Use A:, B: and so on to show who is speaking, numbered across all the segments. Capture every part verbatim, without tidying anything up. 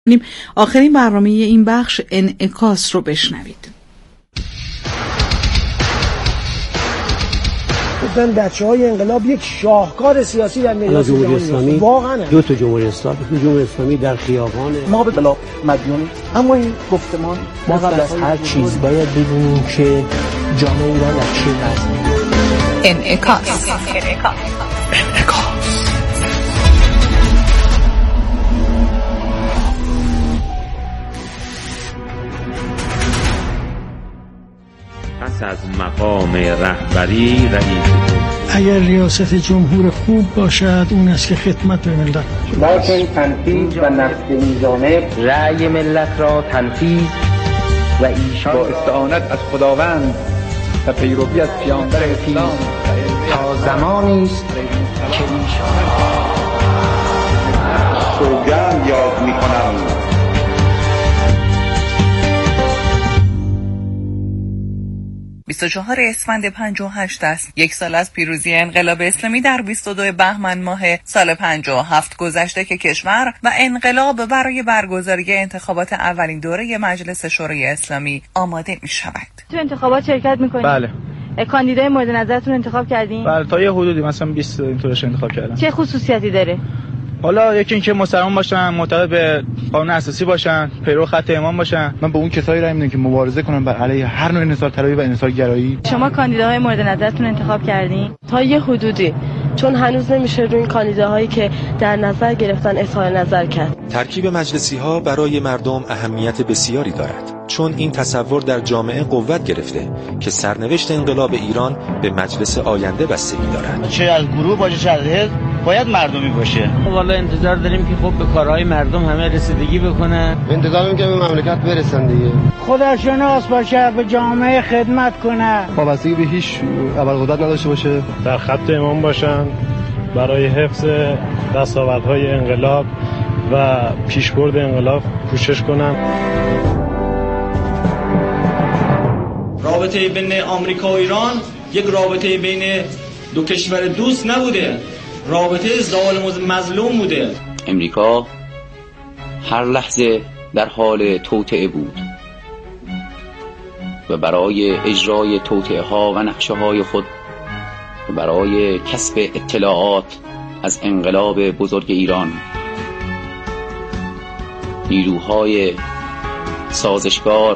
A: آخرین برنامه این بخش انعکاس رو بشنوید.
B: گفتن بچه‌های انقلاب یک شاهکار سیاسی در میدان
C: جمهوری اسلامی
B: واقعا
C: دو تا جمهوری اسلامی جمهوری اسلامی در خیابان
D: ما به بلا مدیون، اما این گفتمان
E: ما قبل از هر چیز باید بدونیم که جامعه ایران از چه وضعی.
A: انعکاس
F: انعکاس
G: پس از مقام رهبری رئیس
H: اگر ریاست جمهور خوب باشد اون است که خدمت به ملت
D: لکن تنفیذ و نفذ این جانب رأی ملت را تنفیذ و ایشان
I: با استعانت از خداوند و پیروی از پیامبر اسلام
D: تا زمانی است که ایشان
I: سوگند یاد می‌کنم.
J: بیست و چهارم اسفند پنجاه و هشت است. یک سال از پیروزی انقلاب اسلامی در بیست و دوم بهمن ماه سال پنجاه و هفت گذشته که کشور و انقلاب برای برگزاری انتخابات اولین دوره مجلس شورای اسلامی آماده می شود.
K: تو انتخابات شرکت میکنید؟
L: بله.
K: کاندیدای مورد نظرتون انتخاب کردین؟
L: بله، تا یه حدودی مثلا بیست اینطورش انتخاب کردم.
K: چه خصوصیاتی داره؟
L: حالا یکی اینکه مسلمان باشن، معتقد به قانون اساسی باشن، پیرو خط امام باشن.
M: من به اون کسایی رای میدم که مبارزه کنن بر علیه هر نوع انحصار طلبی و انحصار گرایی.
K: شما کاندیداهای مورد نظرتون انتخاب کردین؟
N: تا یه حدودی، چون هنوز نمیشه روی این کاندیداهایی که در نظر گرفتن اظهار نظر کرد.
O: ترکیب مجلسی ها برای مردم اهمیت بسیاری دارد، چون این تصور در جامعه قوت گرفته که سرنوشت انقلاب ایران به مجلس آینده بستگی دارد.
P: چه از گروه باشه چه از حزب باید مردمی باشه.
E: والا انتظار داریم که خب به کارهای مردم همه رسیدگی بکنه.
M: انتظار داریم که به مملکت برسن دیگه.
B: خودشناس باشه، به جامعه خدمت کنه.
M: وابستگی به هیچ ابرقدرت نداشته باشه.
Q: در خط امام باشن برای حفظ دستاوردهای انقلاب و پیشبرد انقلاب کوشش کنن.
R: رابطه بین آمریکا و ایران یک رابطه بین دو کشور دوست نبوده، رابطه ظالم و مظلوم بوده.
S: امریکا هر لحظه در حال توطئه بود و برای اجرای توطئه ها و نقشه های خود و برای کسب اطلاعات از انقلاب بزرگ ایران نیروهای سازشگار،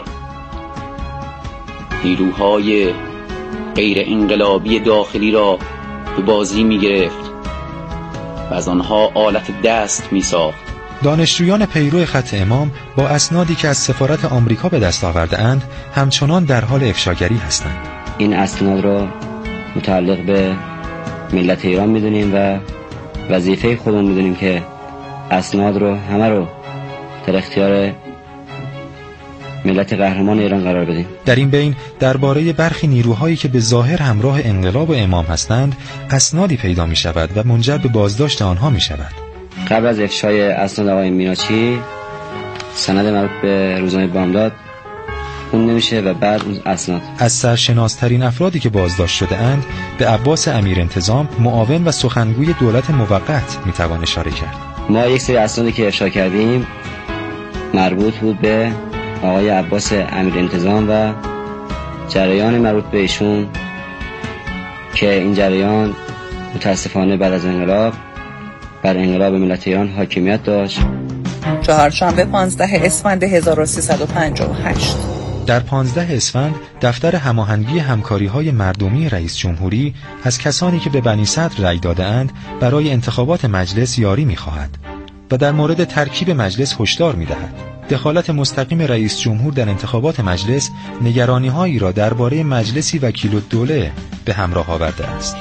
S: نیروهای غیر انقلابی داخلی را به بازی می گرفت و از آنها آلت دست می ساخت.
T: دانشجویان پیرو خط امام با اسنادی که از سفارت آمریکا به دست آورده اند همچنان در حال افشاگری هستند.
E: این اسناد را متعلق به ملت ایران می دونیم و وظیفه خودمون می دونیم که اسناد رو همه رو در اختیار ملت قهرمان ایران قرار بدیم.
T: در این بین درباره برخی نیروهایی که به ظاهر همراه انقلاب و امام هستند اسنادی پیدا می شود و منجر به بازداشت آنها می شود.
E: قبل از افشای اسناد آقای میناچی سند مربوط به روزنامه بامداد خون نمیشه و بعد اون اسناد
T: از سرشناسترین افرادی که بازداشت شده اند به عباس امیر انتظام، معاون و سخنگوی دولت موقت می توان اشاره کرد.
E: ما یک سری اسنادی که افشا کردیم مربوط بود به آقای عباس امیر انتظام و جریان مربوط به ایشون که این جریان متاسفانه بعد از انقلاب بر انقلاب ملت ایران حاکمیت داشت.
J: چهارشنبه پانزدهم اسفند هزار و سیصد و پنجاه و هشت.
T: در پانزدهم اسفند دفتر هماهنگی همکاری‌های مردمی رئیس جمهوری از کسانی که به بنی صدر رأی داده‌اند برای انتخابات مجلس یاری می‌خواهد و در مورد ترکیب مجلس هشدار می‌دهد. دخالت مستقیم رئیس جمهور در انتخابات مجلس نگرانی‌هایی را درباره مجلسی وکیل الدوله به همراه آورده است.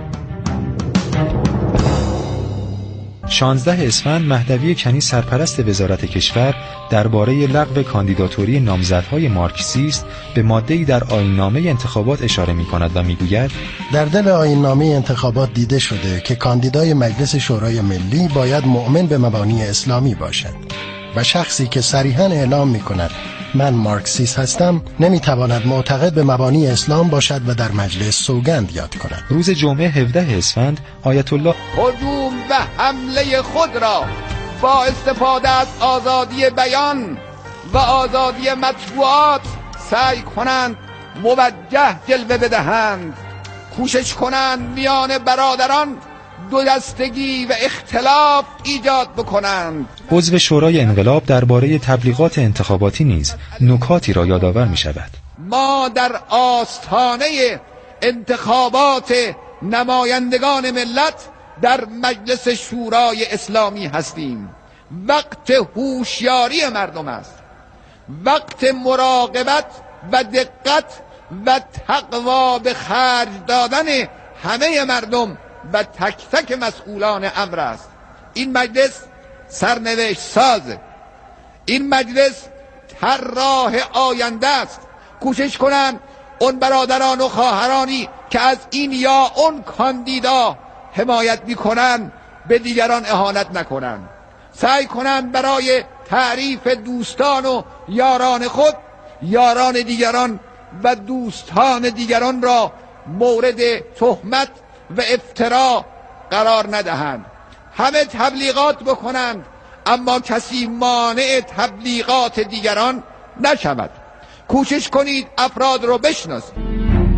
T: شانزدهم اسفند مهدوی کنی سرپرست وزارت کشور درباره لغو کاندیداتوری نامزدهای مارکسیست به ماده‌ای در آیین‌نامه انتخابات اشاره می‌کند و می‌گوید
B: در دل آیین‌نامه انتخابات دیده شده که کاندیدای مجلس شورای ملی باید مؤمن به مبانی اسلامی باشد و شخصی که صریحاً اعلام می‌کند من مارکسیست هستم نمی‌تواند معتقد به مبانی اسلام باشد و در مجلس سوگند یاد کند.
T: روز جمعه هفدهم اسفند آیت الله
C: هجوم و حمله خود را
F: با استفاده از آزادی بیان و آزادی مطبوعات سعی کنند موجه جلوه بدهند، کوشش کنند میان برادران دو دستگی و اختلاف ایجاد بکنند.
T: عضو شورای انقلاب درباره تبلیغات انتخاباتی نیز نکاتی را یادآور می شود.
F: ما در آستانه انتخابات نمایندگان ملت در مجلس شورای اسلامی هستیم. وقت هوشیاری مردم است، وقت مراقبت و دقت و تقوا به خرج دادن همه مردم و تک تک مسئولان امر است. این مجلس سرنوشت سازه، این مجلس طراح آینده است. کوشش کنند اون برادران و خواهرانی که از این یا اون کاندیدا حمایت میکنن به دیگران اهانت نکنند. سعی کنند برای تعریف دوستان و یاران خود یاران دیگران و دوستان دیگران را مورد تهمت و افترا قرار ندهند. همه تبلیغات بکنند اما کسی مانع تبلیغات دیگران نشود. کوشش کنید افراد رو بشناسید.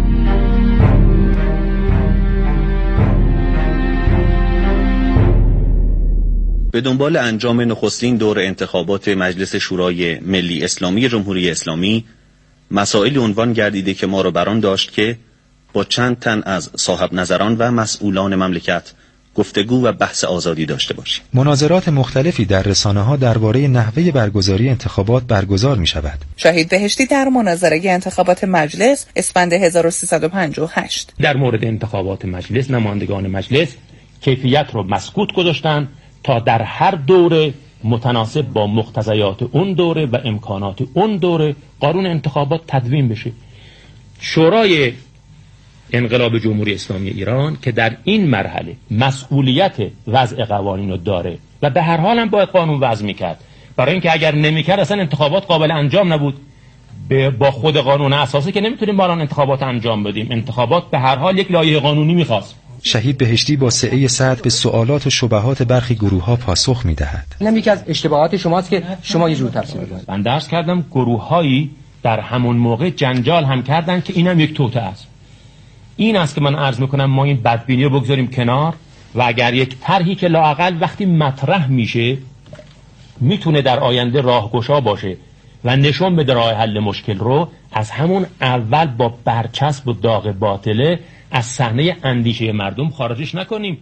U: به دنبال انجام نخستین دور انتخابات مجلس شورای ملی اسلامی جمهوری اسلامی مسائلی عنوان گردیده که ما را بران داشت که با چند تن از صاحب نظران و مسئولان مملکت گفتگو و بحث آزادی داشته باشیم.
T: مناظرات مختلفی در رسانه‌ها درباره نحوه برگزاری انتخابات برگزار می شود.
J: شهید بهشتی در مناظره انتخابات مجلس اسفند هزار و سیصد و پنجاه و هشت
V: در مورد انتخابات مجلس نمایندگان مجلس کیفیت رو مسکوت گذاشتن تا در هر دوره متناسب با مقتضیات اون دوره و امکانات اون دوره قانون انتخابات تدوین بشه. شورای انقلاب جمهوری اسلامی ایران که در این مرحله مسئولیت وضع قوانین رو داره و به هر حال هم باید قانون وضع میکرد، برای اینکه اگر نمیکرد اصلا انتخابات قابل انجام نبود. با خود قانون اساسی که نمیتونیم با آن انتخابات انجام بدیم. انتخابات به هر حال یک لایحه قانونی میخواست.
T: شهید بهشتی با سعه صدر به سوالات و شبهات برخی گروه‌ها پاسخ می‌دهد.
W: اینم یکی از اشتباهات شماست که شما یه جور تفسیر می‌کنید.
V: من درس کردم گروه‌هایی در همون موقع جنجال هم کردن که اینم یک توطئه است. این است که من عرض می‌کنم ما این بدبینی رو بگذاریم کنار و اگر یک طرحی که لااقل وقتی مطرح میشه میتونه در آینده راهگشا باشه و نشون بده راه حل مشکل رو، از همون اول با برچسب و داغ باطله از صحنه اندیشه مردم خارجش نکنیم.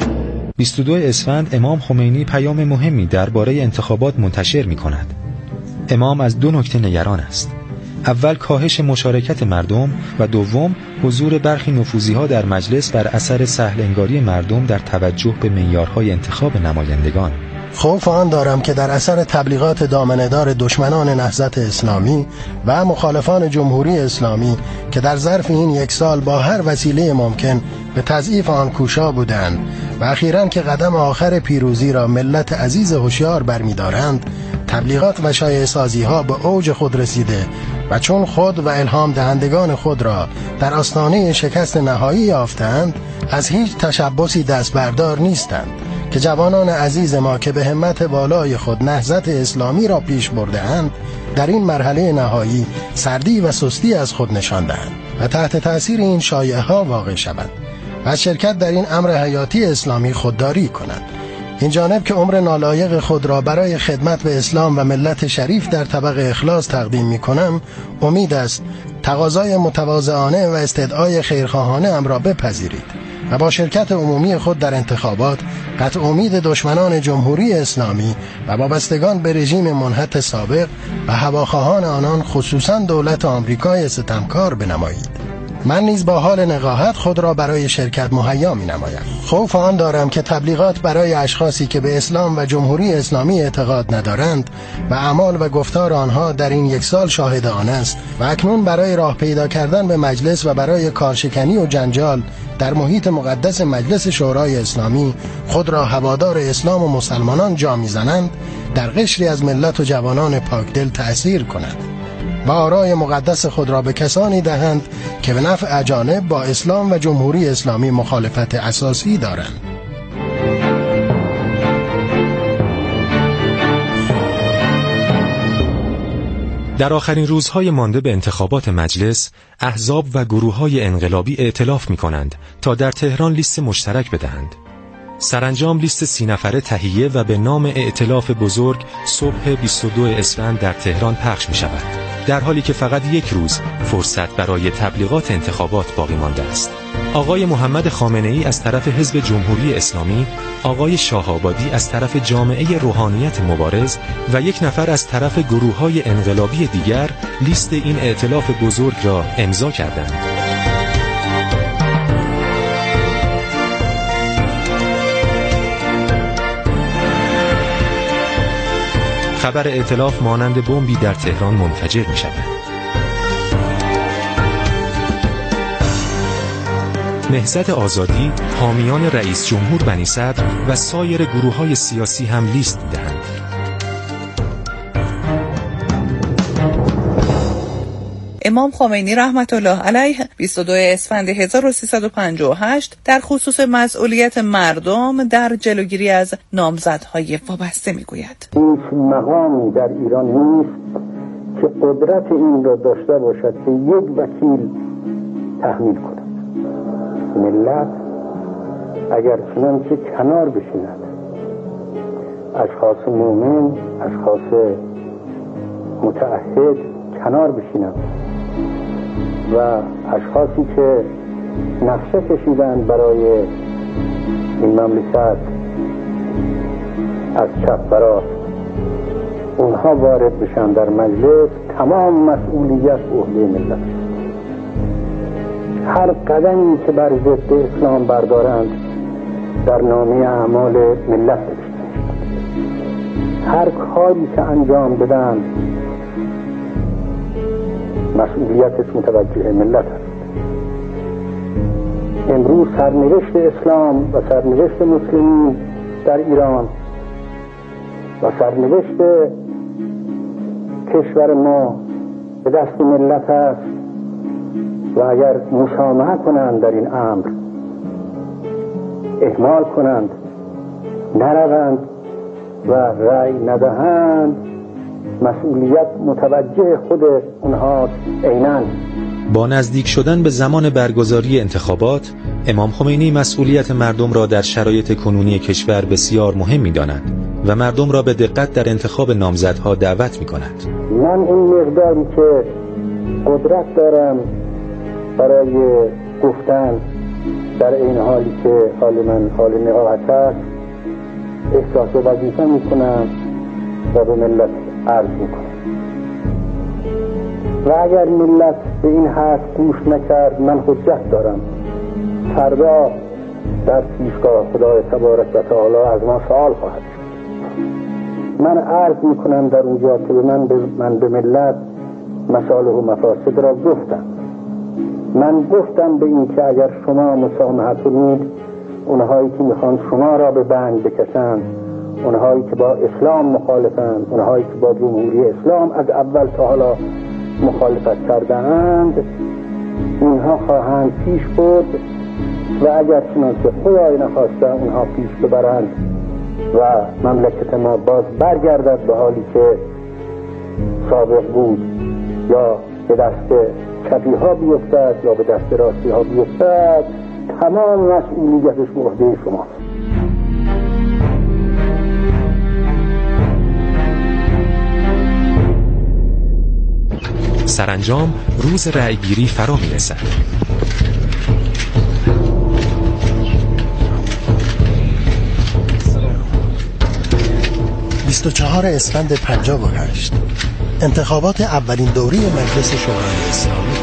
T: بیست و دوم اسفند امام خمینی پیام مهمی درباره انتخابات منتشر می کند. امام از دو نکته نگران است. اول کاهش مشارکت مردم و دوم حضور برخی نفوذی‌ها در مجلس بر اثر سهل انگاری مردم در توجه به معیارهای انتخاب نمایندگان.
B: خوف آن دارم که در اثر تبلیغات دامنه‌دار دشمنان نهضت اسلامی و مخالفان جمهوری اسلامی که در ظرف این یک سال با هر وسیله ممکن به تضعیف آن کوشا بودند و اخیراً که قدم آخر پیروزی را ملت عزیز هوشیار برمی‌دارند، تبلیغات و شایع‌سازی‌ها به اوج خود رسیده و چون خود و الهام دهندگان خود را در آستانه شکست نهایی یافتند، از هیچ تشبثی دست بردار نیستند که جوانان عزیز ما که به همت بالای خود نهضت اسلامی را پیش برده‌اند در این مرحله نهایی سردی و سستی از خود نشان دهند و تحت تأثیر این شایعه‌ها واقع شوند و از شرکت در این امر حیاتی اسلامی خودداری کنند. این جانب که عمر نالایق خود را برای خدمت به اسلام و ملت شریف در طبق اخلاص تقدیم می کنم، امید است تقاضای متواضعانه و استدعای خیرخواهانه ام را بپذیرید و با شرکت عمومی خود در انتخابات قطع امید دشمنان جمهوری اسلامی و وابستگان به رژیم منحط سابق و هواخواهان آنان خصوصا دولت آمریکای ستمکار بنمایید. من نیز با حال نقاهت خود را برای شرکت مهیا می نمایم. خوف آن دارم که تبلیغات برای اشخاصی که به اسلام و جمهوری اسلامی اعتقاد ندارند و اعمال و گفتار آنها در این یک سال شاهد آن است و اکنون برای راه پیدا کردن به مجلس و برای کارشکنی و جنجال در محیط مقدس مجلس شورای اسلامی خود را هوادار اسلام و مسلمانان جا می‌زنند، در قشری از ملت و جوانان پاکدل تأثیر کنند و آرای مقدس خود را به کسانی دهند که به نفع اجانب با اسلام و جمهوری اسلامی مخالفت اساسی دارند.
T: در آخرین روزهای مانده به انتخابات مجلس، احزاب و گروه‌های انقلابی ائتلاف می‌کنند تا در تهران لیست مشترک بدهند. سرانجام لیست سی نفره تهیه و به نام ائتلاف بزرگ صبح بیست و دو اسفند در تهران پخش می‌شود، در حالی که فقط یک روز فرصت برای تبلیغات انتخابات باقی مانده است. آقای محمد خامنه‌ای از طرف حزب جمهوری اسلامی، آقای شاه‌آبادی از طرف جامعه روحانیت مبارز و یک نفر از طرف گروه‌های انقلابی دیگر لیست این ائتلاف بزرگ را امضا کردند. خبر ائتلاف مانند بمبی در تهران منفجر می شود. نهضت آزادی، حامیان رئیس جمهور بنی صدر و سایر گروه‌های سیاسی هم لیست می‌دهند.
J: امام خمینی رحمت الله علیه بیست و دو اسفند هزار و سیصد و پنجاه و هشت در خصوص مسئولیت مردم در جلوگیری از نامزدهای وابسته میگوید:
A: هیچ مقامی در ایران نیست که قدرت این را داشته باشد که یک وکیل تحمیل کند. ملت اگر چنانچه کنار بشیند، اشخاص مومن، اشخاص متعهد کنار بشینند و اشخاصی که نقشه کشیدند برای این مملکت از چپ و راست، اونها وارد بشن در مجلس، تمام مسئولیت عهده ملت. هر قدمی که بر ضد اسلام بردارند در نامه اعمال ملت نوشته می‌شود. هر کاری که انجام بدن مسئولیتش متوجه ملت است. امروز سرنوشت اسلام و سرنوشت مسلمین در ایران و سرنوشت کشور ما به دست ملت است و اگر مسامحه کنند در این امر، اهمال کنند، نروند و رأی ندهند، مسئولیت متوجه خود اونهاست. عیناً
T: با نزدیک شدن به زمان برگزاری انتخابات، امام خمینی مسئولیت مردم را در شرایط کنونی کشور بسیار مهم می‌داند و مردم را به دقت در انتخاب نامزدها دعوت می‌کند.
A: من این مقداری که قدرت دارم برای گفتن در این حالی که حال من حال نقاهت است، احساس وظیفه می‌کنم و به ملت عرض می‌کنم. و اگر ملت به این حرف گوش نکرد، من حجت دارم. فردا در پیشگاه خدای تبارک و تعالی از ما سوال خواهد شد. من عرض میکنم در اونجا که به من, من به ملت مصالح و مفاسد را گفتم. من گفتم به این که اگر شما مسامحه کنید، اونهایی که میخوان شما را به بند بکشند، اونهایی که با اسلام مخالفند، اونهایی که با جمهوری اسلام از اول تا حالا مخالفت کردند، اینها خواهند پیش برد و اگر چنانچه خدای نخواسته اونها پیش ببرند و مملکت ما باز برگردد به حالی که سابق بود، یا به دست چپی ها بیفتد یا به دست راستی ها بیفتد، تمام مسئولیتش به عهده شماست.
T: سرانجام روز رأیگیری فرا می‌رسد.
B: بیست و چهارم اسفند پنجاه و هشت انتخابات اولین دوره مجلس شورای اسلامی.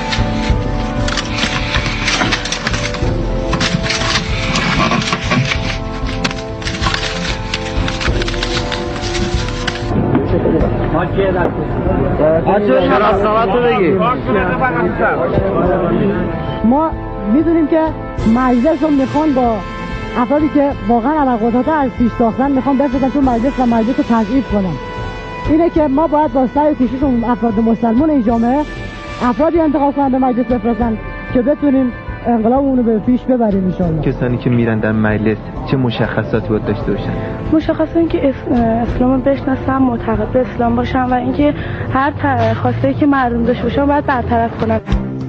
G: ما میدونیم که مجلس رو میخوان با افرادی که واقعا علاقه از پیش ساختن میخوان بفرستن تو مجلس و مجلس رو تضعیف کنن. اینه که ما باید با سعی و کوشش افراد مسلمان این جامعه افرادی انتخاب کنن به مجلس بفرستن که بتونیم انقلابمون رو به پیش ببریم ان شاءالله.
D: کسانی که میرن در مجلس چه مشخصاتی باید داشته باشن؟
N: مشخص اینکه اسلام بشناسن، معتقد به اسلام باشن و اینکه هر خواسته‌ای که مردم داشته باشن باید برطرف کنن.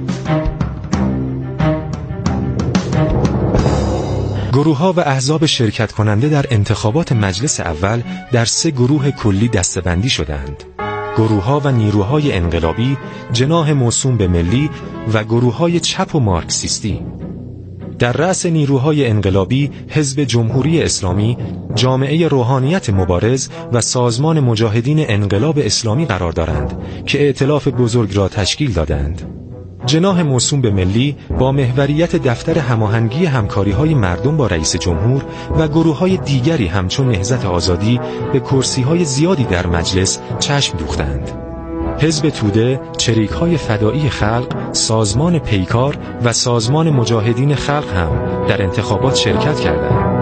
O: گروه‌ها و احزاب شرکت کننده در انتخابات مجلس اول در سه گروه کلی دسته‌بندی شدند. گروه‌ها و نیروهای انقلابی، جناح موسوم به ملی و گروه‌های چپ و مارکسیستی. در رأس نیروهای انقلابی حزب جمهوری اسلامی، جامعه روحانیت مبارز و سازمان مجاهدین انقلاب اسلامی قرار دارند که ائتلاف بزرگ را تشکیل دادند. جناح موسوم به ملی با محوریت دفتر هماهنگی همکاری‌های مردم با رئیس جمهور و گروه‌های دیگری همچون نهضت آزادی به کرسی‌های زیادی در مجلس چشم دوختند. حزب توده، چریک‌های فدایی خلق، سازمان پیکار و سازمان مجاهدین خلق هم در انتخابات شرکت کردند.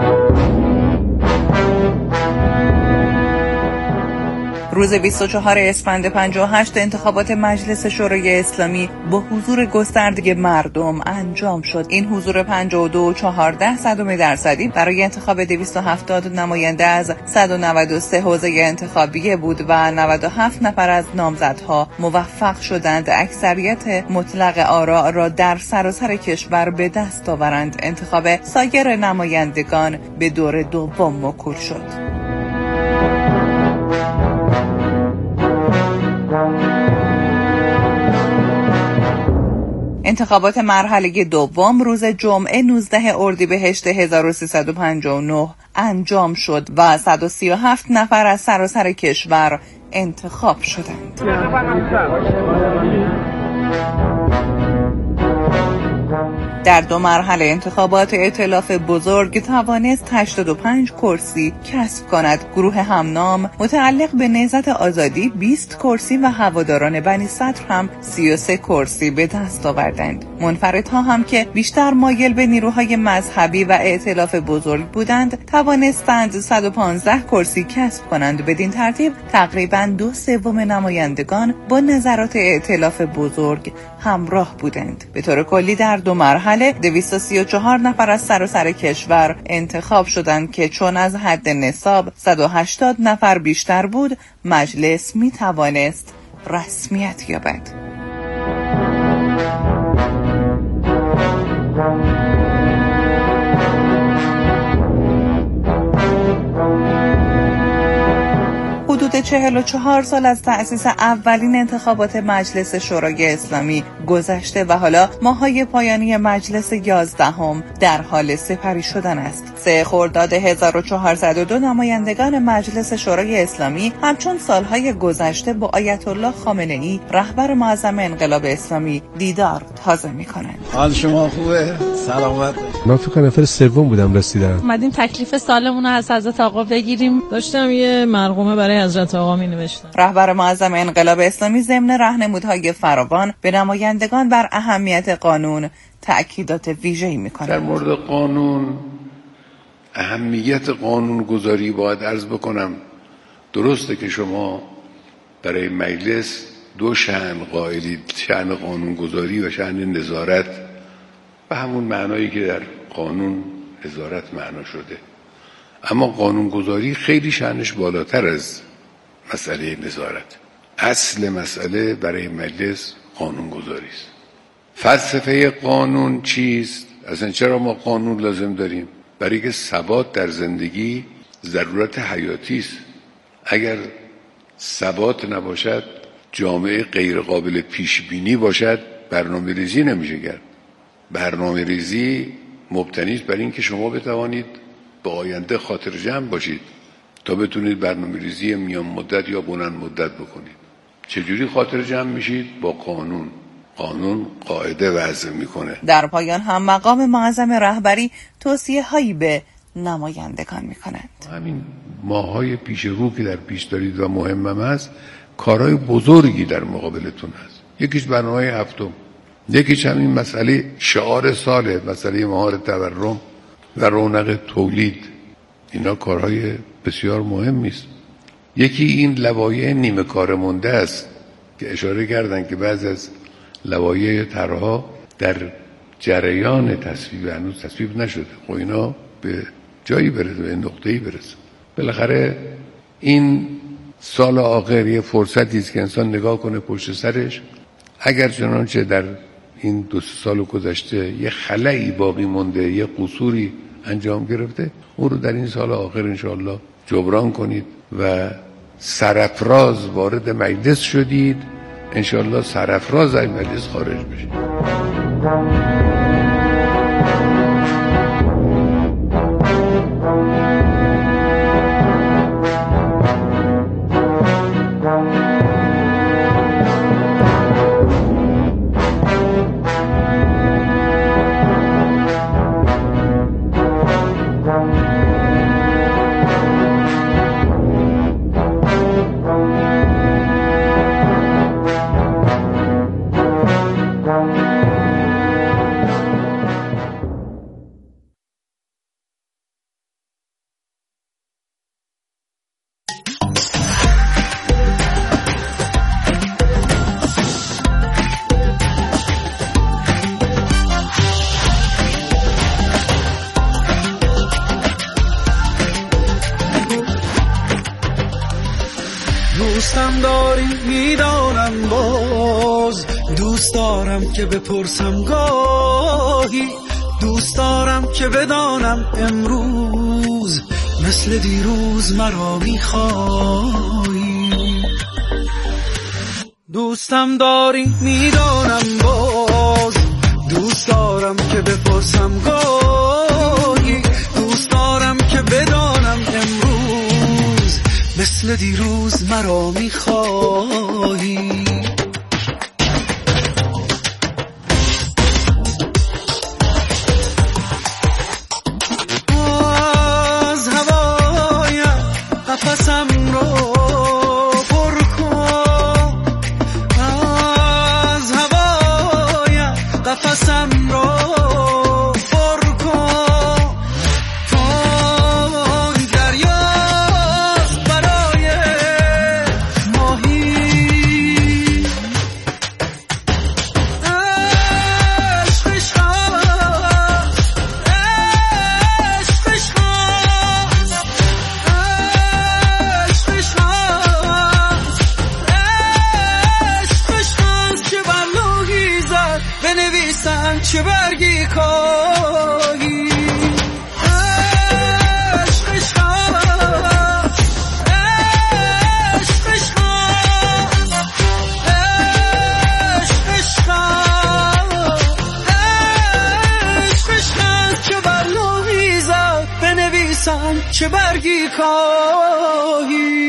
J: روز بیست و چهارم اسفند پنجاه و هشت انتخابات مجلس شورای اسلامی با حضور گسترده مردم انجام شد. این حضور پنجاه و دو و چهارده صدم درصدی برای انتخاب دویست و هفتاد نماینده از صد و نود و سه حوزه انتخابی بود و نود و هفت نفر از نامزدها موفق شدند اکثریت مطلق آرا را در سراسر کشور به دست آورند. انتخاب سایر نمایندگان به دور دوم موکول شد. انتخابات مرحله دوم روز جمعه نوزدهم اردیبهشت هزار و سیصد و پنجاه و نه انجام شد و صد و سی و هفت نفر از سراسر کشور انتخاب شدند. در دو مرحله انتخابات ائتلاف بزرگ توانست هشتاد و پنج کرسی کسب کند. گروه همنام متعلق به نهضت آزادی بیست کرسی و هواداران بنی صدر هم سی و سه کرسی به دست آوردند. منفردها هم که بیشتر مایل به نیروهای مذهبی و ائتلاف بزرگ بودند توانستند صد و پانزده کرسی کسب کنند. بدین ترتیب تقریباً دو سوم نمایندگان با نظرات ائتلاف بزرگ همراه بودند. به طور کلی در دو مرحله دویست و سی و چهار نفر از سراسر کشور انتخاب شدند که چون از حد نصاب صد و هشتاد نفر بیشتر بود مجلس می توانست رسمیت یابد. حدود چهل و چهار سال از تأسیس اولین انتخابات مجلس شورای اسلامی گذشته و حالا ماه‌های پایانی مجلس یازدهم در حال سپری شدن است. سه خرداد هزار و چهارصد و دو نمایندگان مجلس شورای اسلامی همچون سالهای گذشته با آیت الله خامنه‌ای رهبر معظم انقلاب اسلامی دیدار تازه می‌کنند.
H: حال شما خوبه؟ سلامت.
I: من فکر کنم نفر سوم بودم رسیدم.
X: اومدیم تکلیف سالمون رو از حضرت آقا بگیریم. داشتم یه مرقومه برای حضرت آقا می‌نوشتم.
J: رهبر معظم انقلاب اسلامی ضمن راهنمودهای فراوان به نمایندگان بر اهمیت قانون تأکیدات ویژه‌ای می‌کند.
Y: در مورد قانون، اهمیت قانون گذاری باید عرض بکنم درسته که شما برای مجلس دو شأن قائلید، شأن قانون گذاری و شأن نظارت و همون معنایی که در قانون نظارت معنا شده. اما قانون گذاری خیلی شأنش بالاتر از مسئله نظارت. اصل مسئله برای مجلس قانون گذاری است. فلسفه قانون چیست؟ اصلا چرا ما قانون لازم داریم؟ برای که ثبات در زندگی ضرورت حیاتی است. اگر ثبات نباشد، جامعه غیر قابل پیش بینی باشد، برنامه ریزی نمیشه کرد. برنامه ریزی مبتنی است بر این که شما بتوانید به آینده خاطر جمع باشید تا بتونید برنامه ریزی میان مدت یا بلند مدت بکنید. چجوری خاطر جمع میشید؟ با قانون. قانون قاعده وضع میکنه.
J: در پایان هم مقام معظم رهبری توصیه هایی به نمایندگان میکنند.
Y: همین ماهای پیش رو که در پیش دارید و مهمم است، کارهای بزرگی در مقابلتون هست. یکیش برنامه هفتم، یکیش همین مسئله شعار ساله، مسئله مهار تورم و رونق تولید. اینا کارهای بسیار مهمی است. یکی این لوایح نیمه کار مونده است که اشاره کردن که بعضی از لوایح طرح‌ها در جریان تصویب هنوز تصویب نشده، خب اینا به جایی برسه، به نقطه‌ای برسه. بالاخره این سال آخر یه فرصتی است که انسان نگاه کنه پشت سرش، اگر چنانچه در این دو سال گذشته یه خلایی باقی مونده، یه قصوری انجام گرفته، اون رو در این سال آخر انشاءالله جبران کنید و سرافراز وارد مجلس شدید، انشاءالله سرافراز از مجلس خارج بشید.
K: دوستم داری میدانم، باز دوست دارم که بپرسم گاهی، دوست دارم که بدانم امروز مثل دیروز مرا میخوایی. دوستم داری میدانم، باز دوست دارم که بپرسم گاهی، دوست دارم که بدانم امروز مثل دیروز مرا میخوایی. از هوای قفسم رو پر کن، از هوای قفسم رو پر کن، کن دریاست برای ماهی. عشق عشق عشق عشق عشق عشق چه بر لوحی زد بنویسم چه برگی کاهی. عشق عشق عشق عشق عشق عشق عشق چه بر لوحی زد بنویسم چه برگی کاهی.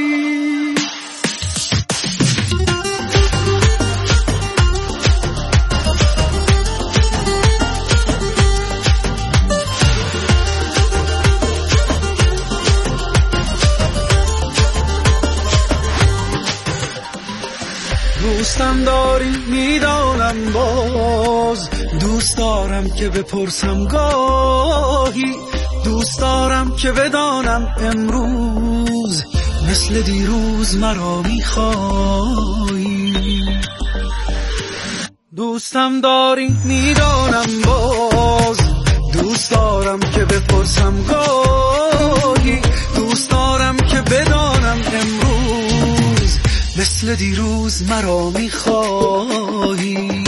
K: دوستم داری میدانم، باز دوست دارم که بپرسم گاهی، دوست دارم که بدانم امروز مثل دیروز مرا میخوایی. دوستم داری میدانم، باز دوست دارم که بپرسم گاهی، دوست دارم که بدانم امروز مثل دیروز مرا میخوایی.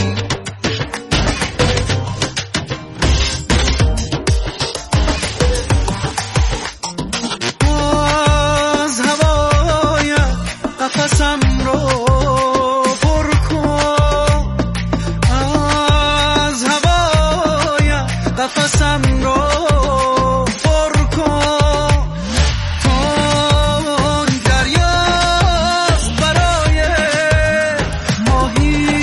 K: از هوای قفسم رو پر کن، از هوای قفسم رو پر کن، کن دریاست برای ماهی.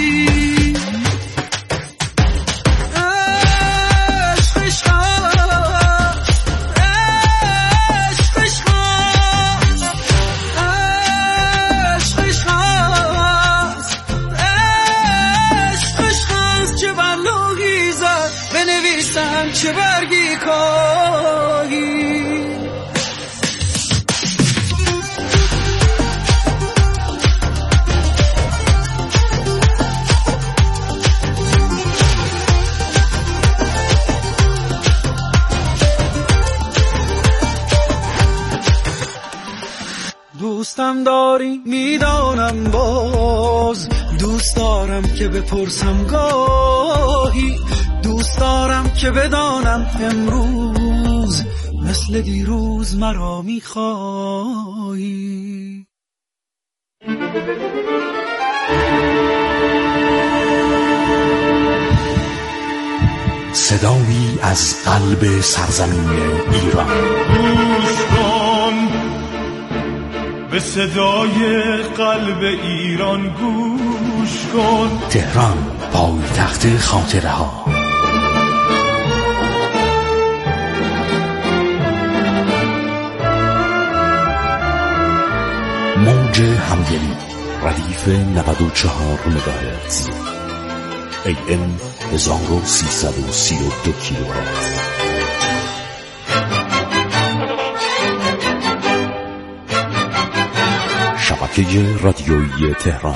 K: عشق عشق عشق عشق عشق عشق عشق چه بر لوحی زد بنویسم چه برگی کاهی. دستم داری میدانم باز دوست دارم که بپرسم گاهی دوست دارم که بدانم امروز مثل دیروز مرا میخواهی.
L: صدایی از قلب سرزمین ایران.
M: گوش کن به صدای قلب ایران، گوش کن.
L: تهران، پایتخت خاطره ها. موج همدلی، ردیف نود و چهار مگاهرتز، ای ام هزار و سیصد و سی و دو کیلوهرتز. شبکه رادیویی تهران.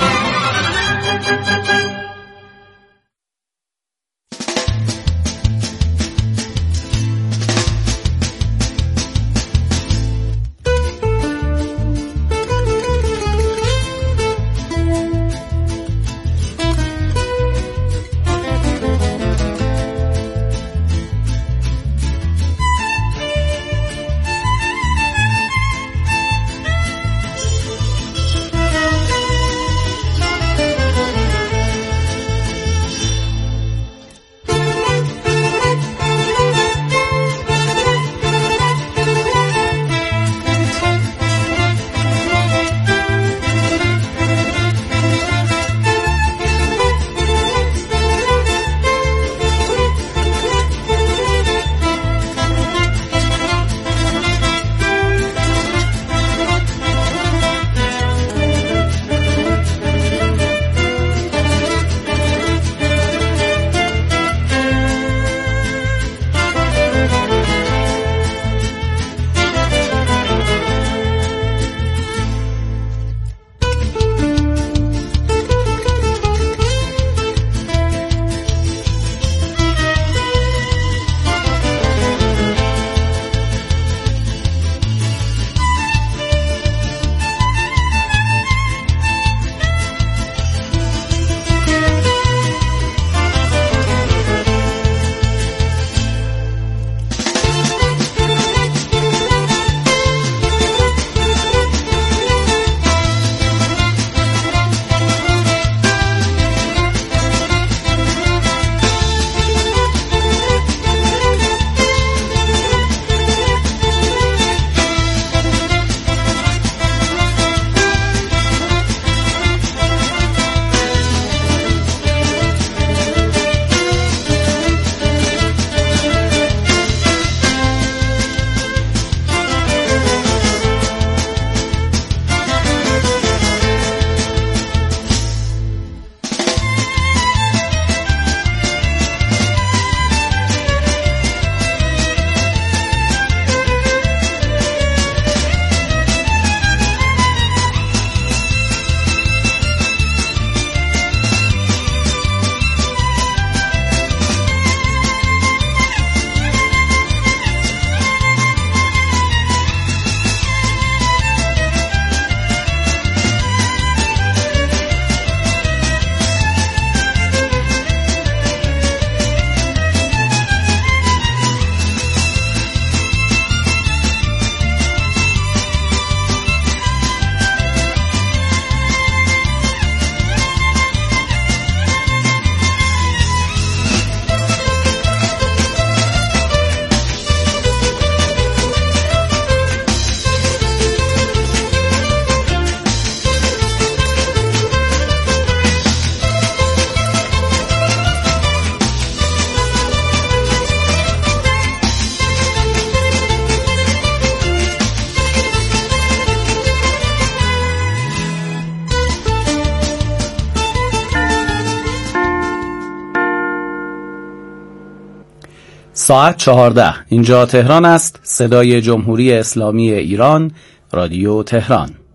P: ساعت چهارده. اینجا تهران است. صدای جمهوری اسلامی ایران، رادیو تهران.